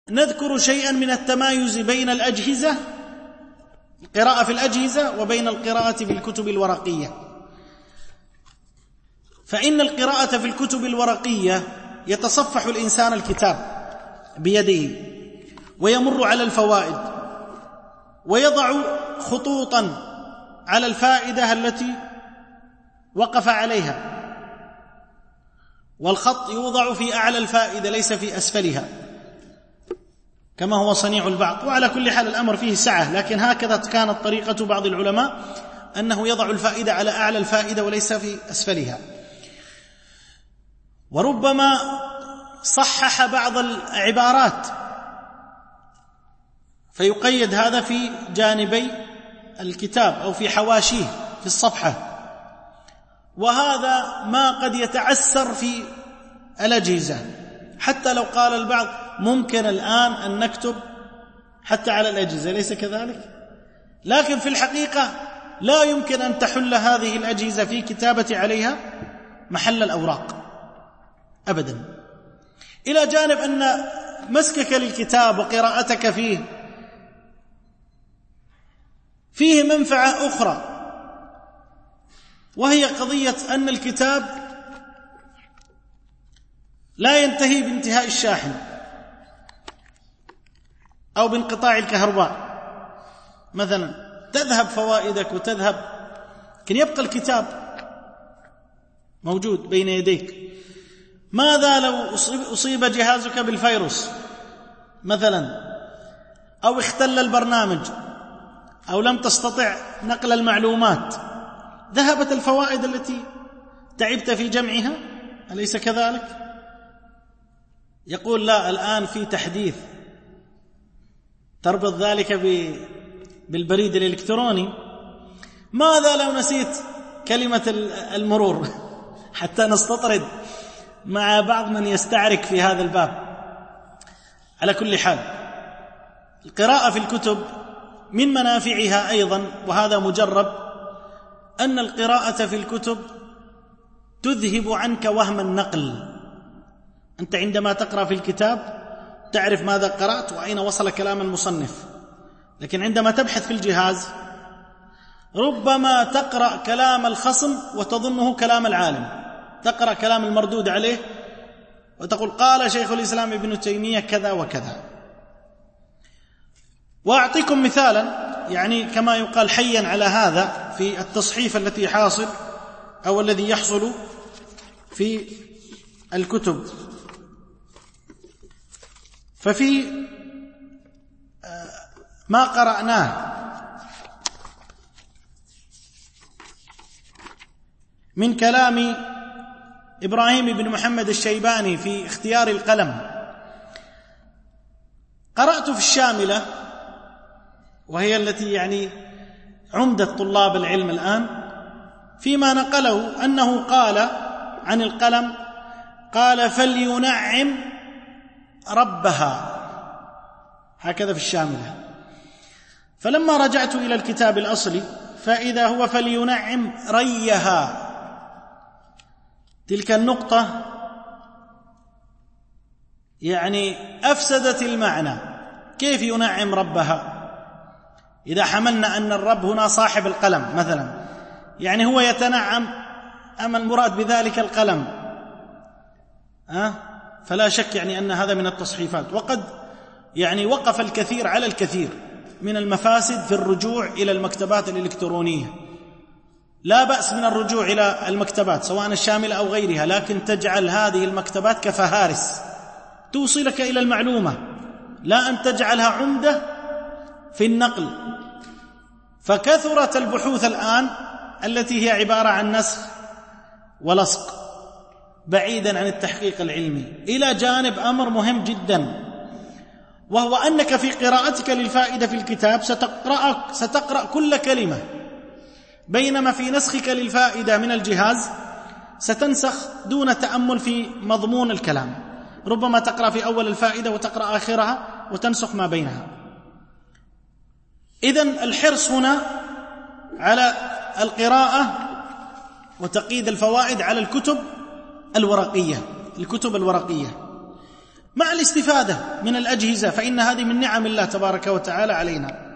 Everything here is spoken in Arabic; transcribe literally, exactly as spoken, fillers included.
نذكر شيئا من التمايز بين الأجهزة، القراءة في الأجهزة، وبين القراءة في الكتب الورقية. فإن القراءة في الكتب الورقية يتصفح الإنسان الكتاب بيده ويمر على الفوائد ويضع خطوطا على الفائدة التي وقف عليها، والخط يوضع في أعلى الفائدة ليس في أسفلها كما هو صنيع البعض. وعلى كل حال الأمر فيه سعة، لكن هكذا كانت طريقة بعض العلماء أنه يضع الفائدة على أعلى الفائدة وليس في أسفلها. وربما صحح بعض العبارات فيقيد هذا في جانبي الكتاب أو في حواشيه في الصفحة، وهذا ما قد يتعسر في الأجهزة. حتى لو قال البعض ممكن الآن أن نكتب حتى على الأجهزة، ليس كذلك؟ لكن في الحقيقة لا يمكن أن تحل هذه الأجهزة في كتابة عليها محل الأوراق أبدا، إلى جانب أن مسكك للكتاب وقراءتك فيه فيه منفعة أخرى، وهي قضية أن الكتاب لا ينتهي بانتهاء الشاحن أو بانقطاع الكهرباء مثلا، تذهب فوائدك وتذهب، لكن يبقى الكتاب موجود بين يديك. ماذا لو أصيب جهازك بالفيروس مثلا، أو اختل البرنامج، أو لم تستطع نقل المعلومات؟ ذهبت الفوائد التي تعبت في جمعها، أليس كذلك؟ يقول لا، الآن في تحديث تربط ذلك بالبريد الإلكتروني. ماذا لو نسيت كلمة المرور حتى نستطرد مع بعض من يستعرك في هذا الباب؟ على كل حال القراءة في الكتب من منافعها أيضا، وهذا مجرب، أن القراءة في الكتب تذهب عنك وهم النقل. أنت عندما تقرأ في الكتاب تعرف ماذا قرأت وأين وصل كلام المصنف، لكن عندما تبحث في الجهاز ربما تقرأ كلام الخصم وتظنه كلام العالم، تقرأ كلام المردود عليه وتقول قال شيخ الإسلام ابن تيمية كذا وكذا. وأعطيكم مثالا يعني كما يقال حيا على هذا في التصحيف التي حاصل أو الذي يحصل في الكتب. ففي ما قرأناه من كلام إبراهيم بن محمد الشيباني في اختيار القلم، قرأت في الشاملة وهي التي يعني عمدة طلاب العلم الآن، فيما نقله أنه قال عن القلم، قال فلينعم ربها، هكذا في الشاملة. فلما رجعت إلى الكتاب الأصلي فإذا هو فلينعم ريها. تلك النقطة يعني أفسدت المعنى. كيف ينعم ربها إذا حملنا أن الرب هنا صاحب القلم مثلا؟ يعني هو يتنعم أما المراد بذلك القلم؟ أه؟ فلا شك يعني أن هذا من التصحيفات. وقد يعني وقف الكثير على الكثير من المفاسد في الرجوع إلى المكتبات الإلكترونية. لا بأس من الرجوع إلى المكتبات سواء الشاملة أو غيرها، لكن تجعل هذه المكتبات كفهارس توصلك إلى المعلومة، لا أن تجعلها عمدة في النقل. فكثرت البحوث الآن التي هي عبارة عن نسخ ولصق بعيدا عن التحقيق العلمي، إلى جانب أمر مهم جدا، وهو أنك في قراءتك للفائدة في الكتاب ستقرأ, ستقرأ كل كلمة، بينما في نسخك للفائدة من الجهاز ستنسخ دون تأمل في مضمون الكلام. ربما تقرأ في أول الفائدة وتقرأ آخرها وتنسخ ما بينها. إذن الحرص هنا على القراءة وتقييد الفوائد على الكتب الورقية الكتب الورقية مع الاستفادة من الأجهزة، فإن هذه من نعم الله تبارك وتعالى علينا.